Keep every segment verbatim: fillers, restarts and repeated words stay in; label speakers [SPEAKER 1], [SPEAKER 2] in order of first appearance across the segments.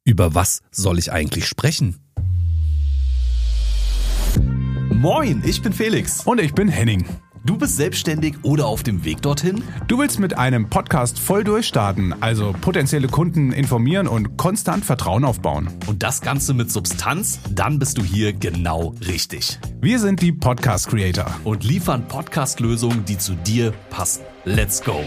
[SPEAKER 1] Über was soll ich eigentlich sprechen?
[SPEAKER 2] Moin, ich bin Felix.
[SPEAKER 3] Und ich bin Henning.
[SPEAKER 2] Du bist selbstständig oder auf dem Weg dorthin?
[SPEAKER 3] Du willst mit einem Podcast voll durchstarten, also potenzielle Kunden informieren und konstant Vertrauen aufbauen.
[SPEAKER 2] Und das Ganze mit Substanz? Dann bist du hier genau richtig.
[SPEAKER 3] Wir sind die Podcast Creator
[SPEAKER 2] und liefern Podcast-Lösungen, die zu dir passen. Let's go!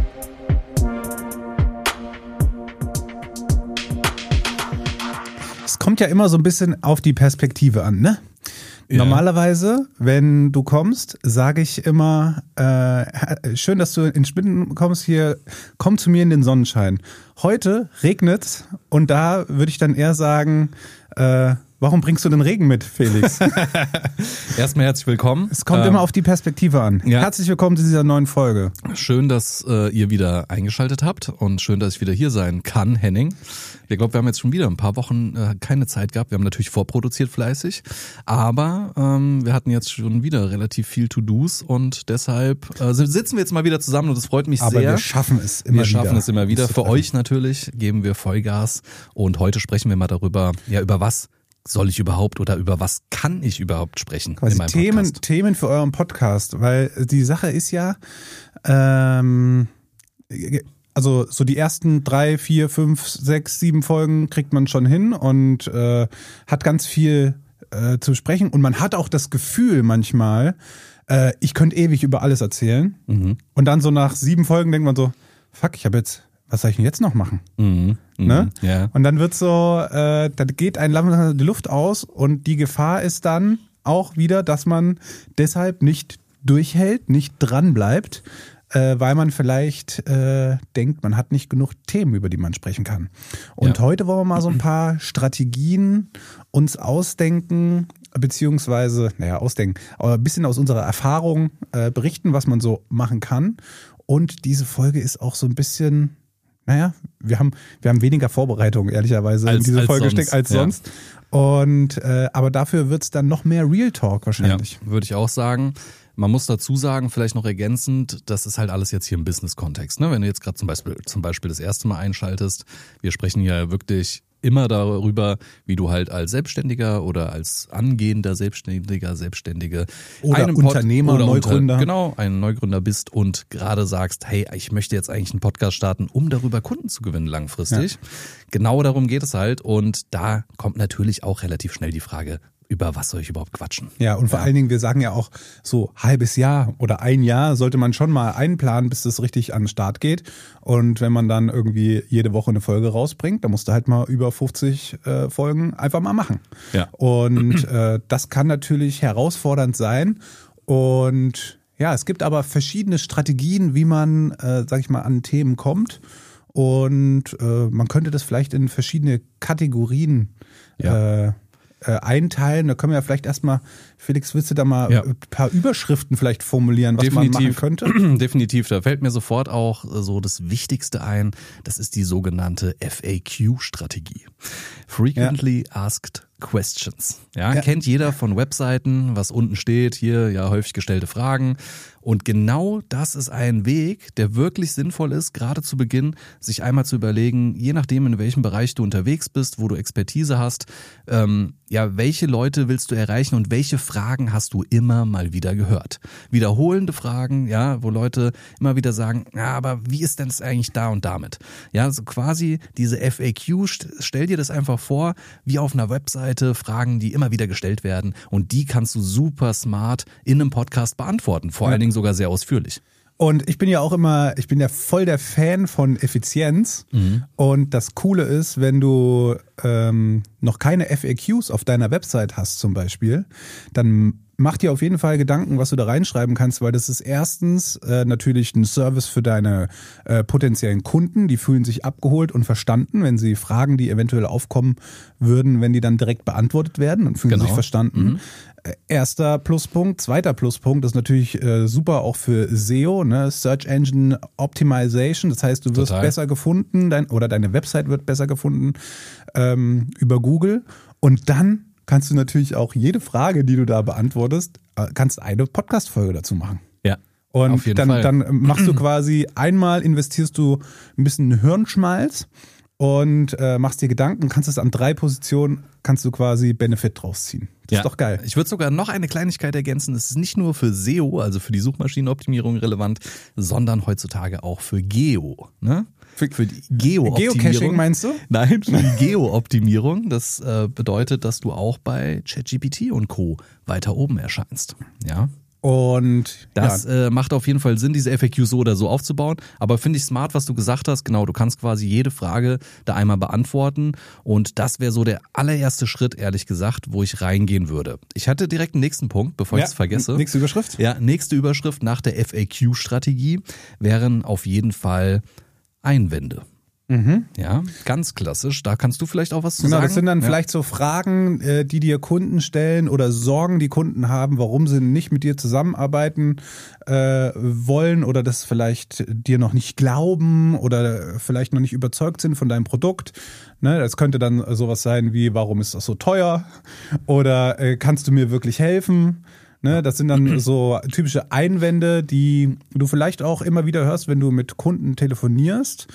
[SPEAKER 4] Es kommt ja immer so ein bisschen auf die Perspektive an, ne? Ja. Normalerweise, wenn du kommst, sage ich immer, äh, schön, dass du in Spinnen kommst, hier, komm zu mir in den Sonnenschein. Heute regnet's und da würde ich dann eher sagen, äh, warum bringst du den Regen mit, Felix?
[SPEAKER 1] Erstmal herzlich willkommen.
[SPEAKER 4] Es kommt ähm, immer auf die Perspektive an. Ja. Herzlich willkommen zu dieser neuen Folge.
[SPEAKER 1] Schön, dass äh, ihr wieder eingeschaltet habt und schön, dass ich wieder hier sein kann, Henning. Ich glaube, wir haben jetzt schon wieder ein paar Wochen äh, keine Zeit gehabt. Wir haben natürlich vorproduziert fleißig, aber ähm, wir hatten jetzt schon wieder relativ viel To-Dos und deshalb äh, sitzen wir jetzt mal wieder zusammen und das freut mich
[SPEAKER 4] aber
[SPEAKER 1] sehr.
[SPEAKER 4] Aber wir schaffen es immer
[SPEAKER 1] wir
[SPEAKER 4] wieder.
[SPEAKER 1] Wir schaffen es immer wieder. Für euch natürlich geben wir Vollgas und heute sprechen wir mal darüber, ja, über was soll ich überhaupt oder über was kann ich überhaupt sprechen?
[SPEAKER 4] Quasi
[SPEAKER 1] in meinem
[SPEAKER 4] Themen,
[SPEAKER 1] Podcast?
[SPEAKER 4] Themen für euren Podcast, weil die Sache ist ja, ähm, also so die ersten drei, vier, fünf, sechs, sieben Folgen kriegt man schon hin und äh, hat ganz viel äh, zu sprechen und man hat auch das Gefühl manchmal, äh, ich könnte ewig über alles erzählen mhm. und dann so nach sieben Folgen denkt man so, fuck, ich habe jetzt was soll ich denn jetzt noch machen?
[SPEAKER 1] Mhm,
[SPEAKER 4] ne?
[SPEAKER 1] Ja.
[SPEAKER 4] Und dann wird so, äh, da geht ein langsam die Luft aus und die Gefahr ist dann auch wieder, dass man deshalb nicht durchhält, nicht dran bleibt, äh, weil man vielleicht äh, denkt, man hat nicht genug Themen, über die man sprechen kann. Und ja. heute wollen wir mal so ein paar Strategien uns ausdenken, beziehungsweise, naja, ausdenken, aber ein bisschen aus unserer Erfahrung äh, berichten, was man so machen kann. Und diese Folge ist auch so ein bisschen... Naja, wir haben, wir haben weniger Vorbereitung, ehrlicherweise,
[SPEAKER 1] als,
[SPEAKER 4] in diese
[SPEAKER 1] als
[SPEAKER 4] Folge
[SPEAKER 1] sonst.
[SPEAKER 4] steckt als
[SPEAKER 1] ja.
[SPEAKER 4] sonst. Und äh, aber dafür wird's dann noch mehr Real Talk wahrscheinlich.
[SPEAKER 1] Ja, würde ich auch sagen. Man muss dazu sagen, vielleicht noch ergänzend, das ist halt alles jetzt hier im Business-Kontext. Ne? Wenn du jetzt gerade zum Beispiel, zum Beispiel das erste Mal einschaltest, wir sprechen ja wirklich immer darüber, wie du halt als Selbstständiger oder als angehender Selbstständiger, Selbstständige
[SPEAKER 4] oder
[SPEAKER 1] einen Pod-
[SPEAKER 4] Unternehmer,
[SPEAKER 1] oder
[SPEAKER 4] Neugründer.
[SPEAKER 1] Unter, genau, ein Neugründer bist und gerade sagst, hey, ich möchte jetzt eigentlich einen Podcast starten, um darüber Kunden zu gewinnen langfristig. Ja. Genau darum geht es halt und da kommt natürlich auch relativ schnell die Frage, über was soll ich überhaupt quatschen?
[SPEAKER 4] Ja, und vor ja. allen Dingen, wir sagen ja auch, so halbes Jahr oder ein Jahr sollte man schon mal einplanen, bis das richtig an den Start geht. Und wenn man dann irgendwie jede Woche eine Folge rausbringt, dann musst du halt mal über fünfzig äh, Folgen einfach mal machen.
[SPEAKER 1] Ja.
[SPEAKER 4] Und äh, das kann natürlich herausfordernd sein. Und ja, es gibt aber verschiedene Strategien, wie man, äh, sag ich mal, an Themen kommt. Und äh, man könnte das vielleicht in verschiedene Kategorien ja. äh, einteilen. Da können wir ja vielleicht erstmal, Felix, willst du da mal ja. ein paar Überschriften vielleicht formulieren, was
[SPEAKER 1] definitiv,
[SPEAKER 4] man machen könnte?
[SPEAKER 1] Definitiv, da fällt mir sofort auch so das Wichtigste ein, das ist die sogenannte F A Q-Strategie. Frequently ja. Asked Questions. Ja, ja, kennt jeder von Webseiten, was unten steht, hier, ja, häufig gestellte Fragen. Und genau das ist ein Weg, der wirklich sinnvoll ist, gerade zu Beginn, sich einmal zu überlegen, je nachdem, in welchem Bereich du unterwegs bist, wo du Expertise hast, ähm, ja, welche Leute willst du erreichen und welche Fragen hast du immer mal wieder gehört? Wiederholende Fragen, ja, wo Leute immer wieder sagen, ja, aber wie ist denn das eigentlich da und damit? Ja, so quasi diese F A Q, stell dir das einfach vor, wie auf einer Webseite, Fragen, die immer wieder gestellt werden und die kannst du super smart in einem Podcast beantworten, vor ja. allen Dingen sogar sehr ausführlich.
[SPEAKER 4] Und ich bin ja auch immer, ich bin ja voll der Fan von Effizienz. Mhm. Und das Coole ist, wenn du ähm, noch keine F A Qs auf deiner Website hast zum Beispiel, dann mach dir auf jeden Fall Gedanken, was du da reinschreiben kannst, weil das ist erstens äh, natürlich ein Service für deine äh, potenziellen Kunden. Die fühlen sich abgeholt und verstanden, wenn sie Fragen, die eventuell aufkommen würden, wenn die dann direkt beantwortet werden und fühlen
[SPEAKER 1] genau.
[SPEAKER 4] sich verstanden. Mhm. Erster Pluspunkt. Zweiter Pluspunkt ist natürlich äh, super auch für S E O, ne? Search Engine Optimization. Das heißt, du wirst
[SPEAKER 1] Total.
[SPEAKER 4] besser gefunden dein, oder deine Website wird besser gefunden ähm, über Google. Und dann kannst du natürlich auch jede Frage, die du da beantwortest, äh, kannst eine Podcast-Folge dazu machen.
[SPEAKER 1] Ja.
[SPEAKER 4] Und
[SPEAKER 1] auf jeden
[SPEAKER 4] dann,
[SPEAKER 1] Fall.
[SPEAKER 4] dann machst du quasi, einmal investierst du ein bisschen Hirnschmalz und äh, machst dir Gedanken, kannst es an drei Positionen, kannst du quasi Benefit draus ziehen. Das
[SPEAKER 1] ja.
[SPEAKER 4] ist doch geil.
[SPEAKER 1] Ich würde sogar noch eine Kleinigkeit ergänzen. Es ist nicht nur für S E O, also für die Suchmaschinenoptimierung relevant, sondern heutzutage auch für Geo. Ne? Für, für die Geo-Optimierung.
[SPEAKER 4] Geocaching meinst du?
[SPEAKER 1] Nein, für die Geo-Optimierung. Das äh, bedeutet, dass du auch bei ChatGPT und Co. weiter oben erscheinst. Ja.
[SPEAKER 4] Und
[SPEAKER 1] das
[SPEAKER 4] ja.
[SPEAKER 1] äh, macht auf jeden Fall Sinn, diese F A Qs so oder so aufzubauen. Aber finde ich smart, was du gesagt hast. Genau, du kannst quasi jede Frage da einmal beantworten. Und das wäre so der allererste Schritt, ehrlich gesagt, wo ich reingehen würde. Ich hatte direkt einen nächsten Punkt, bevor
[SPEAKER 4] ja.
[SPEAKER 1] ich es vergesse.
[SPEAKER 4] Nächste Überschrift?
[SPEAKER 1] Ja, nächste Überschrift nach der F A Q-Strategie wären auf jeden Fall Einwände.
[SPEAKER 4] Mhm.
[SPEAKER 1] Ja, ganz klassisch. Da kannst du vielleicht auch was zu
[SPEAKER 4] genau,
[SPEAKER 1] sagen.
[SPEAKER 4] Das sind dann
[SPEAKER 1] ja.
[SPEAKER 4] vielleicht so Fragen, die dir Kunden stellen oder Sorgen, die Kunden haben, warum sie nicht mit dir zusammenarbeiten äh, wollen oder das vielleicht dir noch nicht glauben oder vielleicht noch nicht überzeugt sind von deinem Produkt. Ne, das könnte dann sowas sein wie, warum ist das so teuer? Oder äh, kannst du mir wirklich helfen? Ne, das sind dann so typische Einwände, die du vielleicht auch immer wieder hörst, wenn du mit Kunden telefonierst.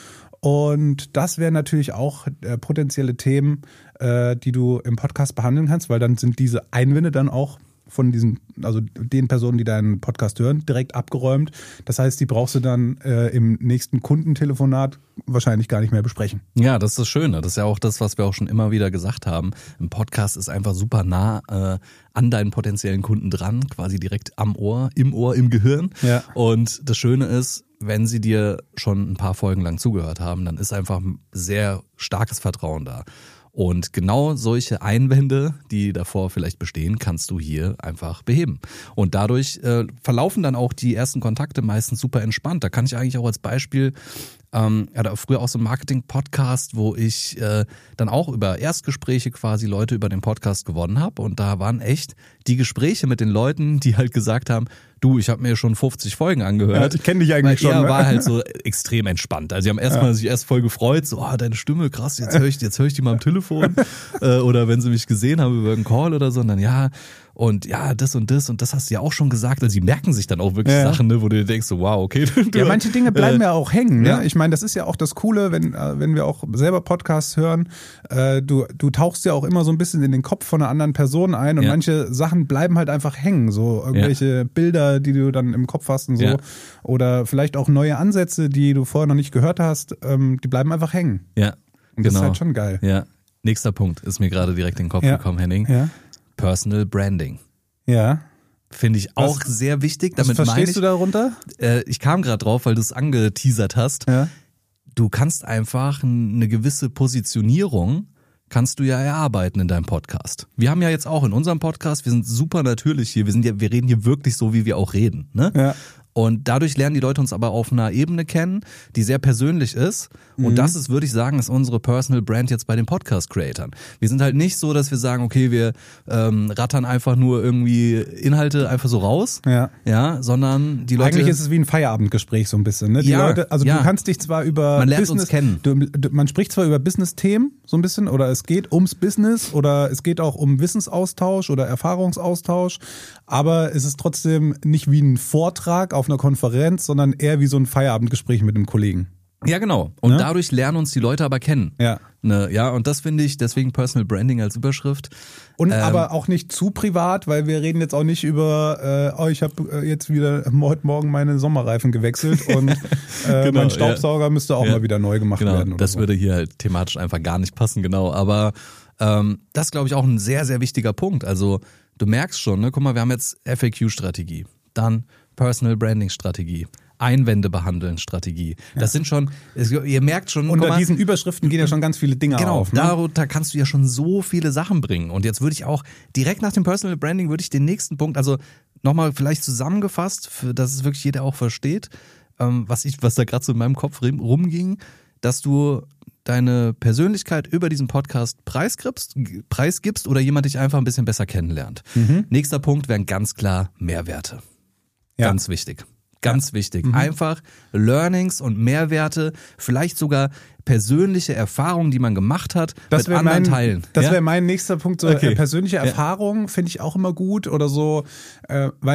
[SPEAKER 4] Und das wären natürlich auch äh, potenzielle Themen, äh, die du im Podcast behandeln kannst, weil dann sind diese Einwände dann auch von diesen, also den Personen, die deinen Podcast hören, direkt abgeräumt. Das heißt, die brauchst du dann äh, im nächsten Kundentelefonat wahrscheinlich gar nicht mehr besprechen.
[SPEAKER 1] Ja, das ist das Schöne. Das ist ja auch das, was wir auch schon immer wieder gesagt haben. Ein Podcast ist einfach super nah äh, an deinen potenziellen Kunden dran, quasi direkt am Ohr, im Ohr, im Gehirn.
[SPEAKER 4] Ja.
[SPEAKER 1] Und das Schöne ist, wenn sie dir schon ein paar Folgen lang zugehört haben, dann ist einfach ein sehr starkes Vertrauen da. Und genau solche Einwände, die davor vielleicht bestehen, kannst du hier einfach beheben. Und dadurch äh, verlaufen dann auch die ersten Kontakte meistens super entspannt. Da kann ich eigentlich auch als Beispiel, ähm, ich hatte früher auch so einen Marketing-Podcast, wo ich äh, dann auch über Erstgespräche quasi Leute über den Podcast gewonnen habe. Und da waren echt die Gespräche mit den Leuten, die halt gesagt haben, du, ich habe mir schon fünfzig Folgen angehört.
[SPEAKER 4] Ja, ich kenne dich eigentlich
[SPEAKER 1] Weil
[SPEAKER 4] schon.
[SPEAKER 1] Er
[SPEAKER 4] Ne?
[SPEAKER 1] war halt so extrem entspannt. Also sie haben erstmal ja. sich erst voll gefreut, so, oh, deine Stimme, krass, jetzt höre ich, jetzt höre ich die mal am Telefon. äh, oder wenn sie mich gesehen haben über einen Call oder so, und dann ja, und ja, das und das und das hast du ja auch schon gesagt. Also sie merken sich dann auch wirklich ja. Sachen, ne, wo du dir denkst, so, wow, okay. Du,
[SPEAKER 4] ja, manche Dinge bleiben äh, ja auch hängen. Ne?
[SPEAKER 1] Ja.
[SPEAKER 4] Ich meine, das ist ja auch das Coole, wenn, äh, wenn wir auch selber Podcasts hören. Äh, du, du tauchst ja auch immer so ein bisschen in den Kopf von einer anderen Person ein und
[SPEAKER 1] ja.
[SPEAKER 4] manche Sachen bleiben halt einfach hängen. So irgendwelche ja. Bilder, die du dann im Kopf hast und so. Ja. Oder vielleicht auch neue Ansätze, die du vorher noch nicht gehört hast, ähm, die bleiben einfach hängen.
[SPEAKER 1] Ja,
[SPEAKER 4] und das
[SPEAKER 1] genau.
[SPEAKER 4] ist halt schon geil.
[SPEAKER 1] Ja. Nächster Punkt ist mir gerade direkt in den Kopf
[SPEAKER 4] ja.
[SPEAKER 1] gekommen, Henning.
[SPEAKER 4] Ja.
[SPEAKER 1] Personal Branding.
[SPEAKER 4] Ja.
[SPEAKER 1] Finde ich auch
[SPEAKER 4] was,
[SPEAKER 1] sehr wichtig.
[SPEAKER 4] Was
[SPEAKER 1] Damit
[SPEAKER 4] verstehst
[SPEAKER 1] meine ich,
[SPEAKER 4] du darunter?
[SPEAKER 1] Äh, ich kam gerade drauf, weil du es angeteasert hast.
[SPEAKER 4] Ja.
[SPEAKER 1] Du kannst einfach eine gewisse Positionierung kannst du ja erarbeiten in deinem Podcast. Wir haben ja jetzt auch in unserem Podcast, wir sind super natürlich hier, wir sind ja, wir reden hier wirklich so, wie wir auch reden, ne?
[SPEAKER 4] Ja.
[SPEAKER 1] Und dadurch lernen die Leute uns aber auf einer Ebene kennen, die sehr persönlich ist. Und mhm. das ist, würde ich sagen, ist unsere Personal Brand jetzt bei den Podcast-Creatern. Wir sind halt nicht so, dass wir sagen, okay, wir ähm, rattern einfach nur irgendwie Inhalte einfach so raus,
[SPEAKER 4] ja,
[SPEAKER 1] ja, sondern die Leute...
[SPEAKER 4] Eigentlich ist es wie ein Feierabendgespräch so ein bisschen, ne? Die
[SPEAKER 1] ja,
[SPEAKER 4] Leute, also
[SPEAKER 1] ja.
[SPEAKER 4] du kannst dich zwar über
[SPEAKER 1] man lernt
[SPEAKER 4] Business,
[SPEAKER 1] uns kennen.
[SPEAKER 4] Du, du, man spricht zwar über Business-Themen so ein bisschen oder es geht ums Business oder es geht auch um Wissensaustausch oder Erfahrungsaustausch, aber es ist trotzdem nicht wie ein Vortrag auf einer Konferenz, sondern eher wie so ein Feierabendgespräch mit einem Kollegen.
[SPEAKER 1] Ja, genau. Und
[SPEAKER 4] ne?
[SPEAKER 1] dadurch lernen uns die Leute aber kennen.
[SPEAKER 4] Ja.
[SPEAKER 1] Ne, ja, und das finde ich, deswegen Personal Branding als Überschrift.
[SPEAKER 4] Und
[SPEAKER 1] ähm,
[SPEAKER 4] aber auch nicht zu privat, weil wir reden jetzt auch nicht über, äh, oh, ich habe äh, jetzt wieder heute Morgen meine Sommerreifen gewechselt und äh,
[SPEAKER 1] genau,
[SPEAKER 4] mein Staubsauger
[SPEAKER 1] ja.
[SPEAKER 4] müsste auch
[SPEAKER 1] ja.
[SPEAKER 4] mal wieder neu gemacht
[SPEAKER 1] genau,
[SPEAKER 4] werden. Oder
[SPEAKER 1] das
[SPEAKER 4] so.
[SPEAKER 1] würde hier halt thematisch einfach gar nicht passen, genau. Aber ähm, das ist, glaube ich, auch ein sehr, sehr wichtiger Punkt. Also du merkst schon, ne, guck mal, wir haben jetzt F A Q-Strategie, dann Personal Branding-Strategie, Einwände behandeln Strategie. Das ja. sind schon, ihr merkt schon.
[SPEAKER 4] Unter
[SPEAKER 1] mal,
[SPEAKER 4] diesen Überschriften gehen ja schon ganz viele Dinge
[SPEAKER 1] genau,
[SPEAKER 4] auf. Ne?
[SPEAKER 1] Darunter kannst du ja schon so viele Sachen bringen. Und jetzt würde ich auch direkt nach dem Personal Branding würde ich den nächsten Punkt, also nochmal vielleicht zusammengefasst, für, dass es wirklich jeder auch versteht, ähm, was ich, was da gerade so in meinem Kopf rumging, dass du deine Persönlichkeit über diesen Podcast preisgibst, preisgibst oder jemand dich einfach ein bisschen besser kennenlernt. Mhm. Nächster Punkt wären ganz klar Mehrwerte. Ja. Ganz wichtig. Ganz ja. wichtig. Mhm. Einfach Learnings und Mehrwerte, vielleicht sogar persönliche Erfahrungen, die man gemacht hat,
[SPEAKER 4] das
[SPEAKER 1] mit anderen
[SPEAKER 4] mein,
[SPEAKER 1] teilen.
[SPEAKER 4] Das
[SPEAKER 1] ja?
[SPEAKER 4] wäre mein nächster Punkt. So
[SPEAKER 1] okay.
[SPEAKER 4] äh, persönliche
[SPEAKER 1] ja.
[SPEAKER 4] Erfahrungen finde ich auch immer gut oder so, äh, weil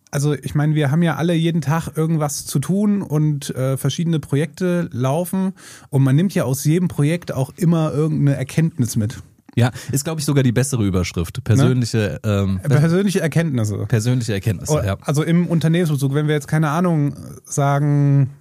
[SPEAKER 4] also ich meine, wir haben ja alle jeden Tag irgendwas zu tun und äh, verschiedene Projekte laufen und man nimmt ja aus jedem Projekt auch immer irgendeine Erkenntnis mit.
[SPEAKER 1] Ja, ist, glaube ich, sogar die bessere Überschrift. Persönliche, ne? ähm,
[SPEAKER 4] persönliche Erkenntnisse.
[SPEAKER 1] Persönliche Erkenntnisse, ja.
[SPEAKER 4] Also im Unternehmensbezug, wenn wir jetzt, keine Ahnung, sagen,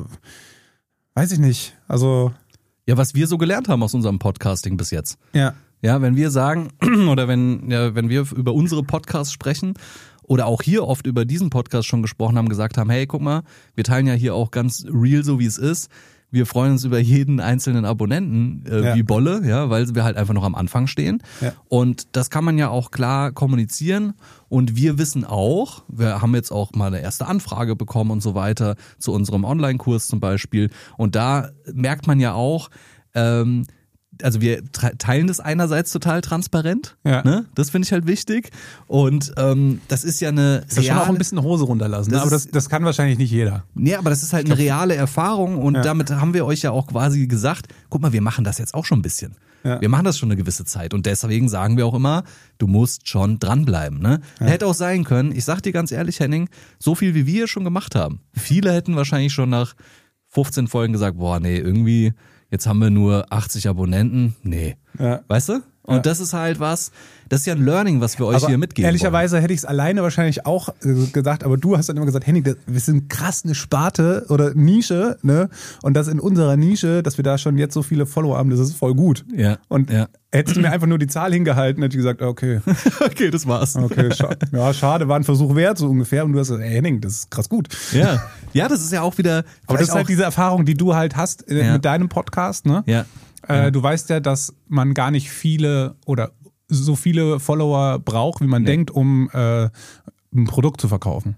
[SPEAKER 4] weiß ich nicht, also...
[SPEAKER 1] Ja, was wir so gelernt haben aus unserem Podcasting bis jetzt.
[SPEAKER 4] Ja.
[SPEAKER 1] Ja, wenn wir sagen, oder wenn, ja, wenn wir über unsere Podcasts sprechen oder auch hier oft über diesen Podcast schon gesprochen haben, gesagt haben, hey, guck mal, wir teilen ja hier auch ganz real, so wie es ist. Wir freuen uns über jeden einzelnen Abonnenten äh,
[SPEAKER 4] ja.
[SPEAKER 1] wie Bolle, ja, weil wir halt einfach noch am Anfang stehen.
[SPEAKER 4] Ja.
[SPEAKER 1] Und das kann man ja auch klar kommunizieren. Und wir wissen auch, wir haben jetzt auch mal eine erste Anfrage bekommen und so weiter zu unserem Online-Kurs zum Beispiel. Und da merkt man ja auch, ähm, also wir teilen das einerseits total transparent,
[SPEAKER 4] ja.
[SPEAKER 1] ne? Das finde ich halt wichtig und ähm, das ist ja eine
[SPEAKER 4] das reale... schon auch ein bisschen Hose runterlassen, das aber das, das kann wahrscheinlich nicht jeder.
[SPEAKER 1] Nee, aber das ist halt eine reale Erfahrung und
[SPEAKER 4] ja.
[SPEAKER 1] damit haben wir euch ja auch quasi gesagt, guck mal, wir machen das jetzt auch schon ein bisschen. Ja. Wir machen das schon eine gewisse Zeit und deswegen sagen wir auch immer, du musst schon dranbleiben. Ne? Ja. Hätte auch sein können, ich sag dir ganz ehrlich, Henning, so viel wie wir schon gemacht haben. Viele hätten wahrscheinlich schon nach fünfzehn Folgen gesagt, boah, nee, irgendwie... Jetzt haben wir nur achtzig Abonnenten. Nee. Ja. Weißt du? Und ja. das ist halt was, das ist ja ein Learning, was wir euch aber hier mitgeben
[SPEAKER 4] ehrlicherweise
[SPEAKER 1] wollen.
[SPEAKER 4] Hätte ich es alleine wahrscheinlich auch gesagt, aber du hast dann immer gesagt, Henning, wir sind krass eine Sparte oder Nische, ne? Und das in unserer Nische, dass wir da schon jetzt so viele Follower haben, das ist voll gut.
[SPEAKER 1] Ja.
[SPEAKER 4] Und
[SPEAKER 1] ja.
[SPEAKER 4] hättest du mir einfach nur die Zahl hingehalten, hätte ich gesagt, okay.
[SPEAKER 1] okay, das war's.
[SPEAKER 4] Okay, scha- ja, schade, war ein Versuch wert, so ungefähr. Und du hast gesagt, ey, Henning, das ist krass gut.
[SPEAKER 1] Ja. Ja, das ist ja auch wieder.
[SPEAKER 4] Aber das ist halt diese Erfahrung, die du halt hast ja. mit deinem Podcast, ne?
[SPEAKER 1] Ja.
[SPEAKER 4] Äh,
[SPEAKER 1] ja.
[SPEAKER 4] Du weißt ja, dass man gar nicht viele oder so viele Follower braucht, wie man nee. denkt, um äh, ein Produkt zu verkaufen.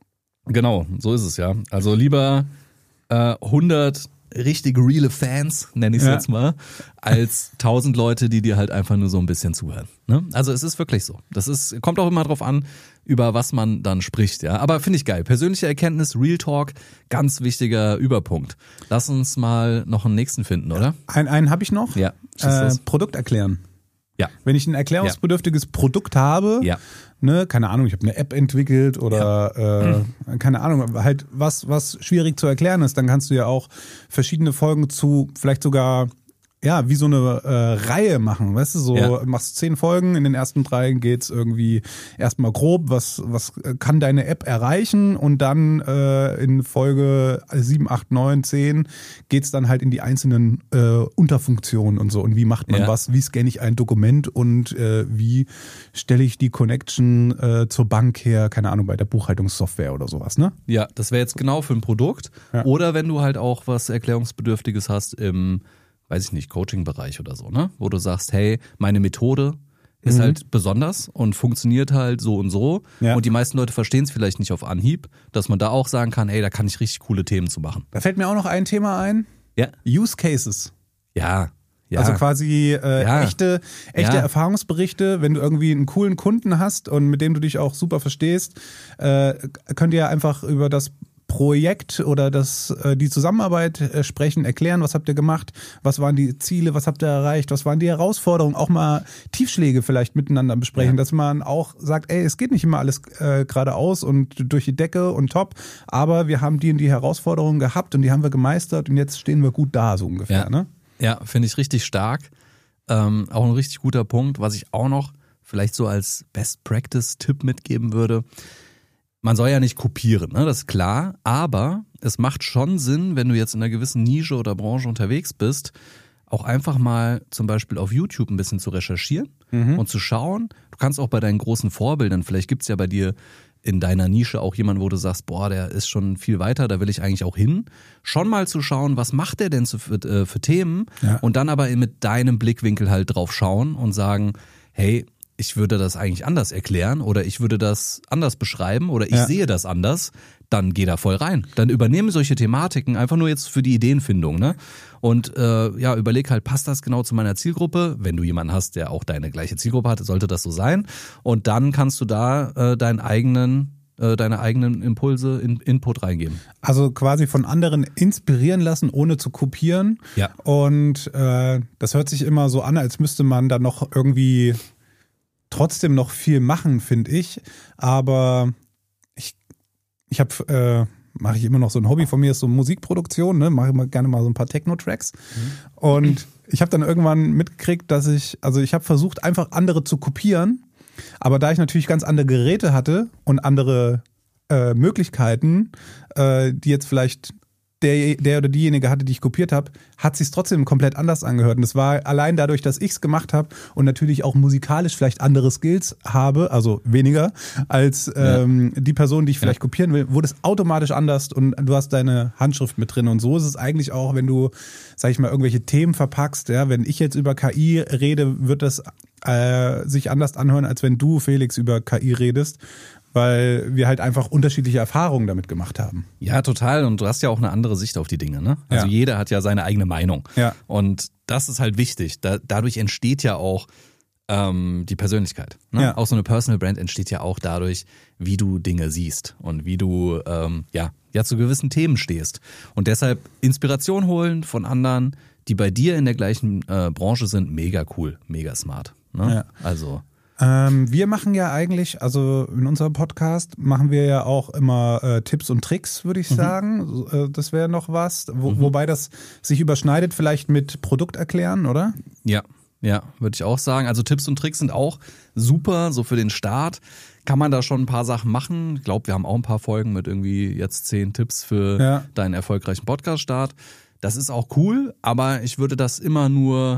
[SPEAKER 1] Genau, so ist es ja. Also lieber äh, hundert richtig reale Fans, nenne ich es ja. jetzt mal, als tausend Leute, die dir halt einfach nur so ein bisschen zuhören. Ne? Also es ist wirklich so. Das ist, kommt auch immer drauf an, über was man dann spricht. Ja, aber finde ich geil. Persönliche Erkenntnis, Real Talk, ganz wichtiger Überpunkt. Lass uns mal noch einen nächsten finden, oder?
[SPEAKER 4] Einen, einen habe ich noch.
[SPEAKER 1] Ja.
[SPEAKER 4] Äh, Produkt erklären.
[SPEAKER 1] Ja.
[SPEAKER 4] Wenn ich ein erklärungsbedürftiges ja. Produkt habe,
[SPEAKER 1] ja.
[SPEAKER 4] ne, keine Ahnung, ich habe eine App entwickelt oder ja. äh, keine Ahnung, halt was, was schwierig zu erklären ist, dann kannst du ja auch verschiedene Folgen zu vielleicht sogar ja, wie so eine äh, Reihe machen, weißt du, so ja. machst zehn Folgen, in den ersten drei geht's irgendwie erstmal grob, was was kann deine App erreichen und dann äh, in Folge sieben, acht, neun, zehn geht's dann halt in die einzelnen äh, Unterfunktionen und so und wie macht man ja. was, wie scanne ich ein Dokument und äh, wie stelle ich die Connection äh, zur Bank her, keine Ahnung, bei der Buchhaltungssoftware oder sowas, ne?
[SPEAKER 1] Ja, das wäre jetzt genau für ein Produkt ja. oder wenn du halt auch was Erklärungsbedürftiges hast im weiß ich nicht, Coaching-Bereich oder so, ne? Wo du sagst, hey, meine Methode ist mhm. halt besonders und funktioniert halt so und so. Ja. Und die meisten Leute verstehen es vielleicht nicht auf Anhieb, dass man da auch sagen kann, hey, da kann ich richtig coole Themen zu machen.
[SPEAKER 4] Da fällt mir auch noch ein Thema ein.
[SPEAKER 1] Ja.
[SPEAKER 4] Use Cases.
[SPEAKER 1] Ja. Ja.
[SPEAKER 4] Also quasi äh,
[SPEAKER 1] ja.
[SPEAKER 4] echte, echte
[SPEAKER 1] ja.
[SPEAKER 4] Erfahrungsberichte, wenn du irgendwie einen coolen Kunden hast und mit dem du dich auch super verstehst, äh, könnt ihr einfach über das Projekt oder das, die Zusammenarbeit sprechen, erklären, was habt ihr gemacht, was waren die Ziele, was habt ihr erreicht, was waren die Herausforderungen, auch mal Tiefschläge vielleicht miteinander besprechen, ja. dass man auch sagt, ey, es geht nicht immer alles äh, geradeaus und durch die Decke und top, aber wir haben die und die Herausforderungen gehabt und die haben wir gemeistert und jetzt stehen wir gut da, so ungefähr.
[SPEAKER 1] Ja,
[SPEAKER 4] ne?
[SPEAKER 1] Ja, finde ich richtig stark. Ähm, auch ein richtig guter Punkt, was ich auch noch vielleicht so als Best-Practice-Tipp mitgeben würde. Man soll ja nicht kopieren, ne? Das ist klar, aber es macht schon Sinn, wenn du jetzt in einer gewissen Nische oder Branche unterwegs bist, auch einfach mal zum Beispiel auf YouTube ein bisschen zu recherchieren mhm. und zu schauen. Du kannst auch bei deinen großen Vorbildern, vielleicht gibt's ja bei dir in deiner Nische auch jemanden, wo du sagst, boah, der ist schon viel weiter, da will ich eigentlich auch hin. Schon mal zu schauen, was macht der denn für, äh, für Themen ja. und dann aber mit deinem Blickwinkel halt drauf schauen und sagen, hey, ich würde das eigentlich anders erklären oder ich würde das anders beschreiben oder ich ja. sehe das anders, dann geh da voll rein. Dann übernehme solche Thematiken einfach nur jetzt für die Ideenfindung, ne? Und äh, ja, überleg halt, passt das genau zu meiner Zielgruppe? Wenn du jemanden hast, der auch deine gleiche Zielgruppe hat, sollte das so sein. Und dann kannst du da äh, deinen eigenen äh, deine eigenen Impulse, in, Input reingeben.
[SPEAKER 4] Also quasi von anderen inspirieren lassen, ohne zu kopieren.
[SPEAKER 1] Ja.
[SPEAKER 4] Und äh, das hört sich immer so an, als müsste man da noch irgendwie trotzdem noch viel machen, finde ich. Aber ich, ich habe, äh, mache ich immer noch so ein Hobby von mir, ist so Musikproduktion, ne? Mache immer gerne mal so ein paar Techno-Tracks. Mhm. Und ich habe dann irgendwann mitgekriegt, dass ich, also ich habe versucht, einfach andere zu kopieren, aber da ich natürlich ganz andere Geräte hatte und andere äh, Möglichkeiten, äh, die jetzt vielleicht Der, der oder diejenige hatte, die ich kopiert habe, hat sich trotzdem komplett anders angehört. Und das war allein dadurch, dass ich es gemacht habe und natürlich auch musikalisch vielleicht andere Skills habe, also weniger, als ähm, ja. die Person, die ich vielleicht ja. kopieren will, wurde es automatisch anders und du hast deine Handschrift mit drin. Und so ist es eigentlich auch, wenn du, sag ich mal, irgendwelche Themen verpackst. Ja, wenn ich jetzt über K I rede, wird das äh, sich anders anhören, als wenn du, Felix, über K I redest. Weil wir halt einfach unterschiedliche Erfahrungen damit gemacht haben.
[SPEAKER 1] Ja, total. Und du hast ja auch eine andere Sicht auf die Dinge, ne? Also ja. jeder hat ja seine eigene Meinung.
[SPEAKER 4] Ja.
[SPEAKER 1] Und das ist halt wichtig. Da, dadurch entsteht ja auch ähm, die Persönlichkeit. Ne?
[SPEAKER 4] Ja.
[SPEAKER 1] Auch so eine Personal Brand entsteht ja auch dadurch, wie du Dinge siehst und wie du ähm, ja, ja zu gewissen Themen stehst. Und deshalb Inspiration holen von anderen, die bei dir in der gleichen äh, Branche sind, mega cool, mega smart. Ne?
[SPEAKER 4] Ja.
[SPEAKER 1] Also
[SPEAKER 4] Ähm, wir machen ja eigentlich, also in unserem Podcast machen wir ja auch immer äh, Tipps und Tricks, würde ich
[SPEAKER 1] Mhm.
[SPEAKER 4] sagen. Äh, das wäre noch was, wo,
[SPEAKER 1] Mhm.
[SPEAKER 4] wobei das sich überschneidet vielleicht mit Produkt erklären, oder?
[SPEAKER 1] Ja, ja, würde ich auch sagen. Also Tipps und Tricks sind auch super, so für den Start. Kann man da schon ein paar Sachen machen. Ich glaube, wir haben auch ein paar Folgen mit irgendwie jetzt zehn Tipps für
[SPEAKER 4] Ja.
[SPEAKER 1] deinen erfolgreichen Podcast-Start. Das ist auch cool, aber ich würde das immer nur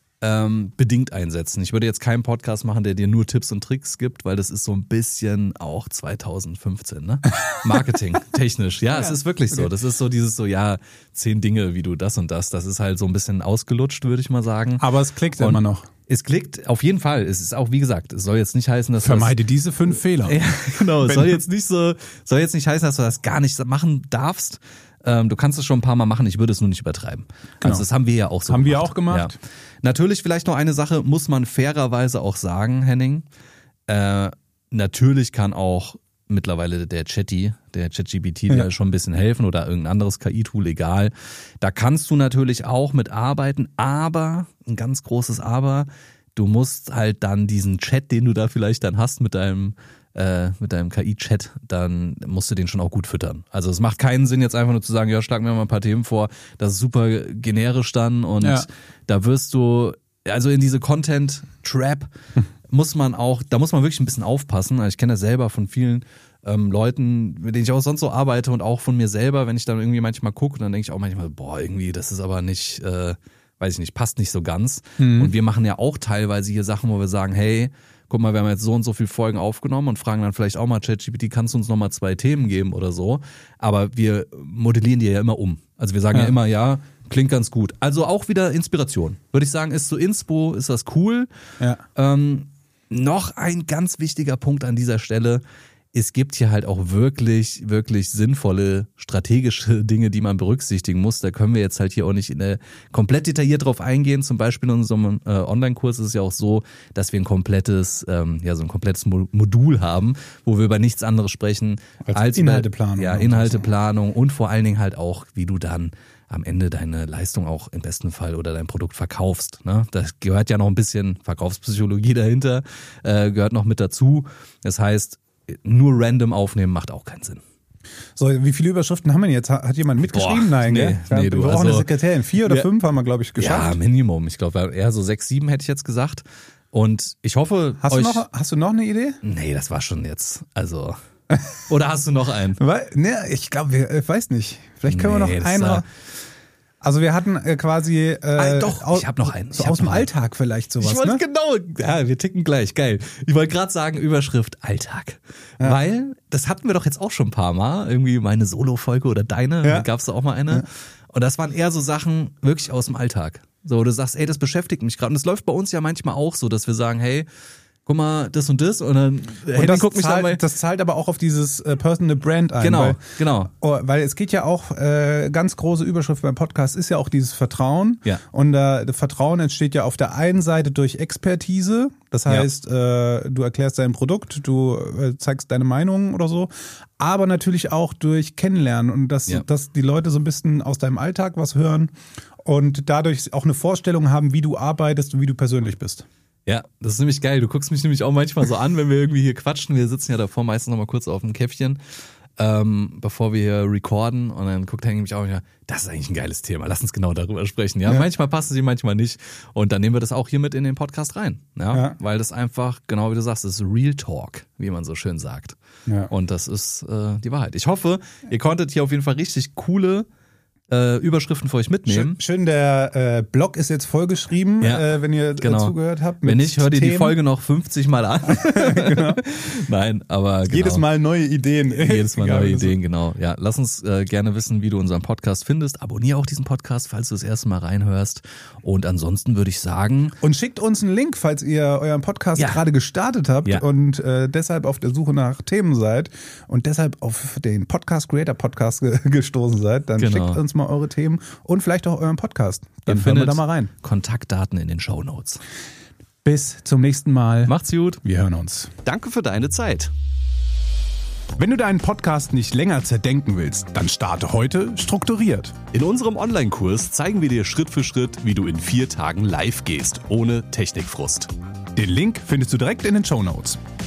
[SPEAKER 1] ähm, bedingt einsetzen. Ich würde jetzt keinen Podcast machen, der dir nur Tipps und Tricks gibt, weil das ist so ein bisschen auch zwanzig fünfzehn, ne? Marketing, technisch. Ja, ja, es ist wirklich okay. so. Das ist so dieses so, ja, zehn Dinge, wie du das und das. Das ist halt so ein bisschen ausgelutscht, würde ich mal sagen.
[SPEAKER 4] Aber es klickt und immer noch.
[SPEAKER 1] Es klickt auf jeden Fall. Es ist auch, wie gesagt, es soll jetzt nicht heißen, dass
[SPEAKER 4] Vermeide
[SPEAKER 1] das,
[SPEAKER 4] diese fünf Fehler.
[SPEAKER 1] Ja, genau. Es soll jetzt nicht so, soll jetzt nicht heißen, dass du das gar nicht machen darfst. Ähm, du kannst es schon ein paar Mal machen, ich würde es nur nicht übertreiben.
[SPEAKER 4] Genau.
[SPEAKER 1] Also das haben wir ja auch so
[SPEAKER 4] haben
[SPEAKER 1] gemacht.
[SPEAKER 4] Haben wir auch gemacht.
[SPEAKER 1] Ja. Natürlich vielleicht noch eine Sache, muss man fairerweise auch sagen, Henning. Äh, natürlich kann auch mittlerweile der Chatty, der ChatGPT,
[SPEAKER 4] ja.
[SPEAKER 1] dir schon ein bisschen helfen oder irgendein anderes K I-Tool, egal. Da kannst du natürlich auch mit arbeiten, aber, ein ganz großes Aber, du musst halt dann diesen Chat, den du da vielleicht dann hast mit deinem äh, mit deinem K I-Chat, dann musst du den schon auch gut füttern. Also es macht keinen Sinn, jetzt einfach nur zu sagen, ja, schlag mir mal ein paar Themen vor, das ist super generisch dann und
[SPEAKER 4] ja.
[SPEAKER 1] da wirst du, also in diese Content-Trap muss man auch, da muss man wirklich ein bisschen aufpassen. Also ich kenne das selber von vielen ähm, Leuten, mit denen ich auch sonst so arbeite und auch von mir selber, wenn ich dann irgendwie manchmal gucke, dann denke ich auch manchmal, boah, irgendwie, das ist aber nicht, äh, weiß ich nicht, passt nicht so ganz. Mhm. Und wir machen ja auch teilweise hier Sachen, wo wir sagen, hey, guck mal, wir haben jetzt so und so viele Folgen aufgenommen und fragen dann vielleicht auch mal ChatGPT, kannst du uns nochmal zwei Themen geben oder so? Aber wir modellieren die ja immer um. Also wir sagen ja, ja immer, ja, klingt ganz gut. Also auch wieder Inspiration. Würde ich sagen, ist so Inspo, ist das cool.
[SPEAKER 4] Ja.
[SPEAKER 1] Ähm, noch ein ganz wichtiger Punkt an dieser Stelle. Es gibt hier halt auch wirklich, wirklich sinnvolle strategische Dinge, die man berücksichtigen muss. Da können wir jetzt halt hier auch nicht in, äh, komplett detailliert drauf eingehen. Zum Beispiel in unserem äh, Online-Kurs ist es ja auch so, dass wir ein komplettes, ähm, ja so ein komplettes Mo- Modul haben, wo wir über nichts anderes sprechen
[SPEAKER 4] als,
[SPEAKER 1] als
[SPEAKER 4] Inhalteplanung.
[SPEAKER 1] Ja, Inhalteplanung und vor allen Dingen halt auch, wie du dann am Ende deine Leistung auch im besten Fall oder dein Produkt verkaufst. Ne? Das gehört ja noch ein bisschen Verkaufspsychologie dahinter, äh, gehört noch mit dazu. Das heißt, nur random aufnehmen macht auch keinen Sinn.
[SPEAKER 4] So, wie viele Überschriften haben wir jetzt? Hat jemand mitgeschrieben?
[SPEAKER 1] Boah,
[SPEAKER 4] Nein,
[SPEAKER 1] nee,
[SPEAKER 4] gell? Wir,
[SPEAKER 1] nee, du,
[SPEAKER 4] wir brauchen
[SPEAKER 1] also,
[SPEAKER 4] eine Sekretärin. Vier oder
[SPEAKER 1] wir,
[SPEAKER 4] fünf haben wir, glaube ich, geschafft.
[SPEAKER 1] Ja, Minimum. Ich glaube, eher so sechs, sieben hätte ich jetzt gesagt. Und ich hoffe,
[SPEAKER 4] hast,
[SPEAKER 1] euch,
[SPEAKER 4] du noch, hast du noch eine Idee?
[SPEAKER 1] Nee, das war schon jetzt. Also. Oder hast du noch einen?
[SPEAKER 4] Weil, ne, ich glaube, ich weiß nicht. Vielleicht können
[SPEAKER 1] nee,
[SPEAKER 4] wir noch einen.
[SPEAKER 1] War,
[SPEAKER 4] Also wir hatten äh, quasi äh,
[SPEAKER 1] ah, doch, aus, ich habe noch einen.
[SPEAKER 4] So aus dem Alltag vielleicht sowas,
[SPEAKER 1] ich wollte
[SPEAKER 4] ne?
[SPEAKER 1] genau, ja, wir ticken gleich, geil. Ich wollte gerade sagen Überschrift Alltag, ja. Weil das hatten wir doch jetzt auch schon ein paar Mal, irgendwie meine Solo-Folge oder deine, ja. Gab es da auch mal eine. Ja. Und das waren eher so Sachen wirklich aus dem Alltag. So, du sagst, ey, das beschäftigt mich gerade. Und es läuft bei uns ja manchmal auch so, dass wir sagen, hey, guck mal, das und das und dann
[SPEAKER 4] und das, guckt mich zahlt, dann mal. Das zahlt aber auch auf dieses äh, Personal Brand ein.
[SPEAKER 1] Genau,
[SPEAKER 4] weil,
[SPEAKER 1] genau.
[SPEAKER 4] Oh, weil es geht ja auch, äh, ganz große Überschrift beim Podcast ist ja auch dieses Vertrauen.
[SPEAKER 1] Ja.
[SPEAKER 4] Und äh, das Vertrauen entsteht ja auf der einen Seite durch Expertise. Das heißt, ja. äh, du erklärst dein Produkt, du äh, zeigst deine Meinung oder so. Aber natürlich auch durch Kennenlernen und dass, ja. dass die Leute so ein bisschen aus deinem Alltag was hören und dadurch auch eine Vorstellung haben, wie du arbeitest und wie du persönlich bist.
[SPEAKER 1] Ja, das ist nämlich geil. Du guckst mich nämlich auch manchmal so an, wenn wir irgendwie hier quatschen. Wir sitzen ja davor meistens noch mal kurz auf dem Käffchen. ähm, bevor wir hier recorden und dann guckt Henning mich auch wieder, das ist eigentlich ein geiles Thema, lass uns genau darüber sprechen. Ja, ja. Manchmal passen sie, manchmal nicht und dann nehmen wir das auch hier mit in den Podcast rein. Ja, ja. Weil das einfach, genau wie du sagst, das ist Real Talk, wie man so schön sagt. Ja. Und das ist äh, die Wahrheit. Ich hoffe, ihr konntet hier auf jeden Fall richtig coole Äh, Überschriften für euch mitnehmen.
[SPEAKER 4] Schön, schön der äh, Blog ist jetzt vollgeschrieben, ja, äh, wenn ihr
[SPEAKER 1] genau.
[SPEAKER 4] zugehört habt.
[SPEAKER 1] Wenn nicht, hört ihr die Folge noch fünfzig Mal an. Genau. Nein, aber genau.
[SPEAKER 4] Jedes Mal neue Ideen.
[SPEAKER 1] Jedes Mal neue Ideen, genau. Ja, lass uns äh, gerne wissen, wie du unseren Podcast findest. Abonnier auch diesen Podcast, falls du das erste Mal reinhörst. Und ansonsten würde ich sagen...
[SPEAKER 4] Und schickt uns einen Link, falls ihr euren Podcast ja. gerade gestartet habt ja. und äh, deshalb auf der Suche nach Themen seid und deshalb auf den Podcast Creator Podcast ge- gestoßen seid. Dann genau. schickt uns mal eure Themen und vielleicht auch euren Podcast. Dann hören wir da mal rein.
[SPEAKER 1] Kontaktdaten in den Shownotes.
[SPEAKER 4] Bis zum nächsten Mal.
[SPEAKER 1] Macht's gut.
[SPEAKER 4] Wir hören uns.
[SPEAKER 2] Danke für deine Zeit.
[SPEAKER 3] Wenn du deinen Podcast nicht länger zerdenken willst, dann starte heute strukturiert.
[SPEAKER 2] In unserem Online-Kurs zeigen wir dir Schritt für Schritt, wie du in vier Tagen live gehst, ohne Technikfrust.
[SPEAKER 3] Den Link findest du direkt in den Shownotes.